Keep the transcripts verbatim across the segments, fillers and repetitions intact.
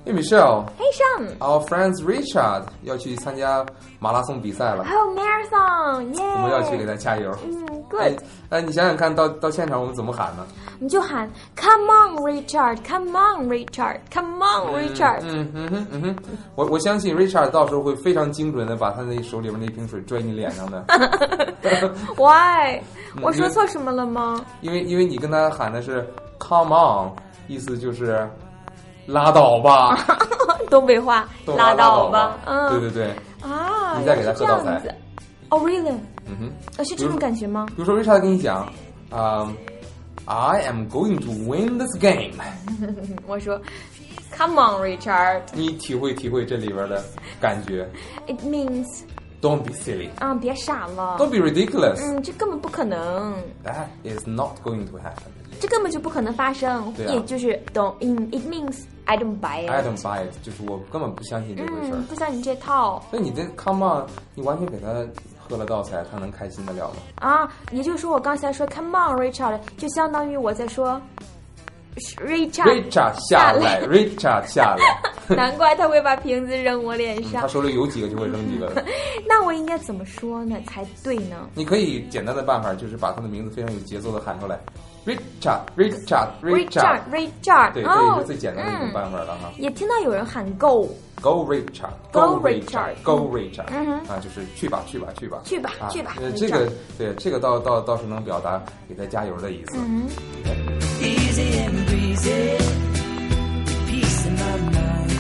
Hey Michelle. Hey Sean. Our friend Richard 要去参加马拉松比赛了。 Oh, marathon! Yeah. 我们要去给他加油。 嗯 ，Good. 哎，哎，你想想看到到现场我们怎么喊呢？ 我们就喊 Come on, Richard! Come on, Richard! Come on, Richard! 嗯嗯哼嗯哼，我我相信 Richard 到时候会非常精准的把他那手里边那瓶水拽你脸上的。 Why？ 我说错什么了吗？ 因为因为你跟他喊的是 Come on， 意思就是拉倒吧。 东北话，拉倒吧。嗯， 对对对。 啊， 你再给他喝倒彩。 Oh, really？ 嗯哼， 呃，是这种感觉吗？ 比如说 Richard 跟你讲，啊、um, ，I am going to win this game 。 我说 ，Come on, Richard。 你体会体会这里边的感觉。 It means Don't be silly. 啊，别傻了。 Don't be ridiculous. 嗯，这根本不可能。 That is not going to happen. 这根本就不可能发生。 对啊、 也就是 don't. It means I don't buy it. I don't buy it. 就是我根本不相信这回事儿、 嗯。不像你这套。 所以你这 Come on， 你完全给他喝了倒彩，他能开心得了吗？ 啊，也就是说我刚才说 Come on, Richard， 就相当于我在说。Richard, Richard 下来 ，Richard 下来。 难怪他会把瓶子扔我脸上。 嗯、他手里有几个就会扔几个的。 那我应该怎么说呢才对呢？ 你可以简单的办法就是把他的名字非常有节奏的喊出来 ，Richard, Richard, Richard, Richard。 对，这也是最简单的一种办法了哈。 也听到有人喊 Go。Go Richard, Go Richard, Go Richard， 嗯哼， 啊，就是去吧，去吧，去吧， 去吧， 啊、 去吧。 呃，这个对，这个倒倒倒是能表达给他加油的意思。 嗯 Easy and breezy, peace in my mind,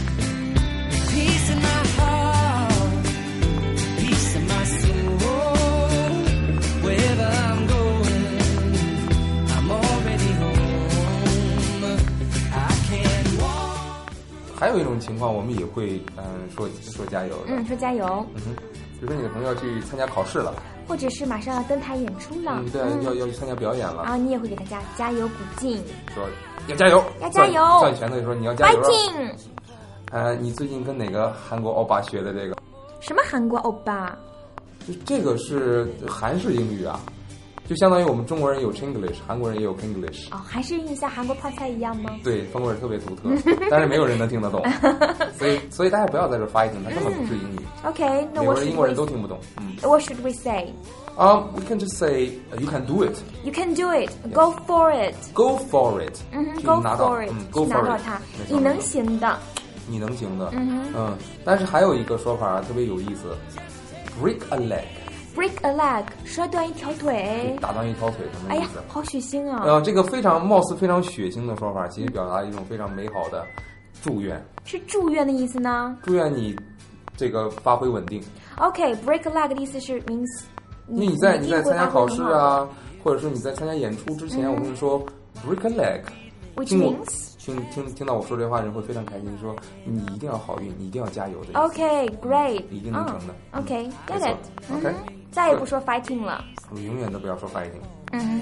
peace in my heart, peace in my soul. Wherever I'm going, I'm already home. I can't walk. 还有一种情况，我们也会嗯、呃、说说加油的。 嗯，说加油。 嗯哼，比如说你的朋友要去参加考试了。 或者是马上要登台演出了， 嗯，对，嗯、要要去参加表演了， 然后你也会给他加加油鼓劲， 说要加油， 要加油， 攥拳头说你要加油了。 Fighting！ 呃，你最近跟哪个韩国欧巴学的这个？ 什么韩国欧巴？ 就这个是韩式英语啊，就相当于我们中国人有 Chinglish， 韩国人也有 Kinglish。 哦，还是像韩国泡菜一样吗？ 对，风味特别独特，但是没有人能听得懂，所以所以大家不要在这 fighting， 它根本不是英语。 嗯、OK， 那我美国人、英国人都听不懂。嗯 ，What should we say？ Um, we can just say you can do it. You can do it. Go for it. Go for it. 嗯哼 Go for it. 嗯 Go for it. 拿到它，你能行的。 你能行的。 嗯哼。 嗯，但是还有一个说法特别有意思 ，break a leg。break a leg， 摔断一条腿。 打断一条腿什么意思？ 哎呀，好血腥啊！ 呃，这个非常貌似非常血腥的说法，其实表达一种非常美好的祝愿。 是祝愿的意思呢？ 祝愿你这个发挥稳定。 OK，break、okay, a leg 的意思是 means。 你你在你在参加考试啊，或者说你在参加演出之前，嗯、我跟你说 break a leg，which means 听听听到我说这话，人会非常开心，说你一定要好运，你一定要加油的。 OK，great，、 嗯、一定能成的。 哦、OK，get it。OK，、 嗯、再也不说 fighting 了。 我们永远都不要说 fighting。 嗯。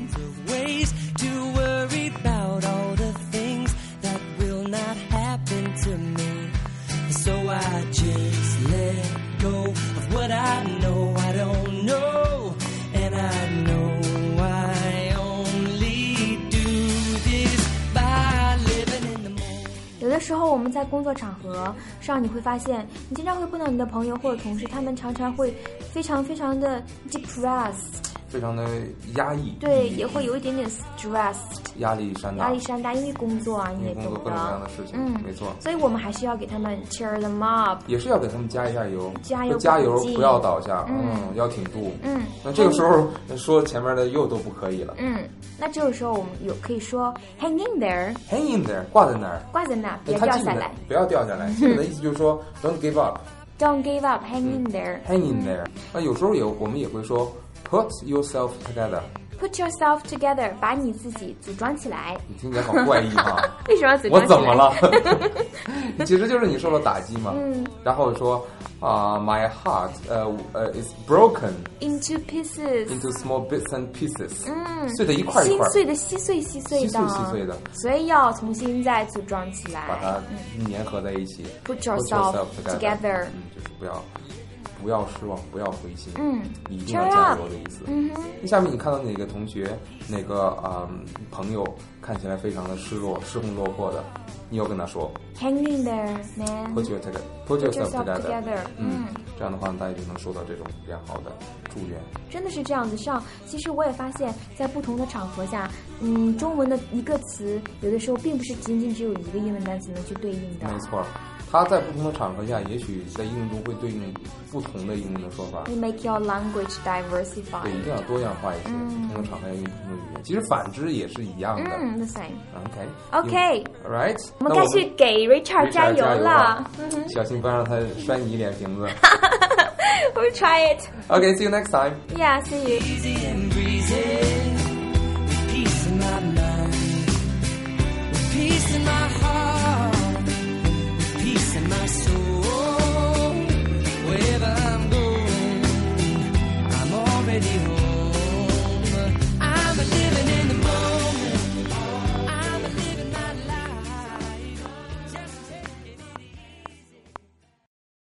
So I just let go of what I know I don't know, and I know I only do this by living in the moment. 有的时候我们在工作场合上，你会发现，你经常会碰到你的朋友或者同事，他们常常会非常非常的 depressed。 非常的压抑， 对，也会有一点点 stressed， 压力山大， 压力山大，因为工作啊，你也懂得， 工作各种各样的事情， 嗯， 没错。 所以我们还是要给他们 cheer them up， 也是要给他们加一下油， 加油， 加油，不要倒下， 嗯， 嗯要挺住， 嗯。 那这个时候说前面的又都不可以了， 嗯，那这个时候我们有可以说 hang in there，hang in there， 挂在那儿， 挂在那儿，别掉下来， 不要掉下来。这个的意思就是说 don't give up，don't give up，hang in there，hang in there。那有时候也我们也会说 put yourself together。Put yourself together， 把你自己组装起来。 你听起来好怪异哈！ 为什么要组装起来？ 我怎么了？其实就是你受了打击嘛。 嗯。 然后说啊、uh, ，my heart 呃、uh, 呃、uh, is broken into pieces，into small bits and pieces。 嗯， 碎的一块一块， 心碎的稀碎稀碎的， 稀碎稀碎的。 所以要重新再组装起来， 把它粘合在一起。 Put yourself together。 嗯，就是不要。 不要失望，不要灰心， 嗯， 你一定要加油的意思。 嗯哼。 下面你看到哪个同学，哪个嗯朋友看起来非常的失落、失魂落魄的，你要跟他说 ，Hang in there, man. Put your together, put yourself together. together. 嗯，这样的话，大家就能收到这种良好的祝愿。 真的是这样子上，其实我也发现，在不同的场合下，嗯，中文的一个词，有的时候并不是仅仅只有一个英文单词能去对应的。 没错。它在不同的场合下，也许在应用中会对应不同的英文的说法。 You make your language diversify. 对，一定要多样化一些， 嗯、 不同的场合要用不同的语言。其实反之也是一样的。 嗯 ，the same. OK. OK. Right. 我们该去给 Richard 加油了。 嗯、小心不要让他摔你一脸瓶子。 We'll try it. Okay. See you next time. Yeah. See you. Easy and breezy, with peace in my mind, with peace in my heart, with peace in my soul. Wherever I'm going, I'm already home.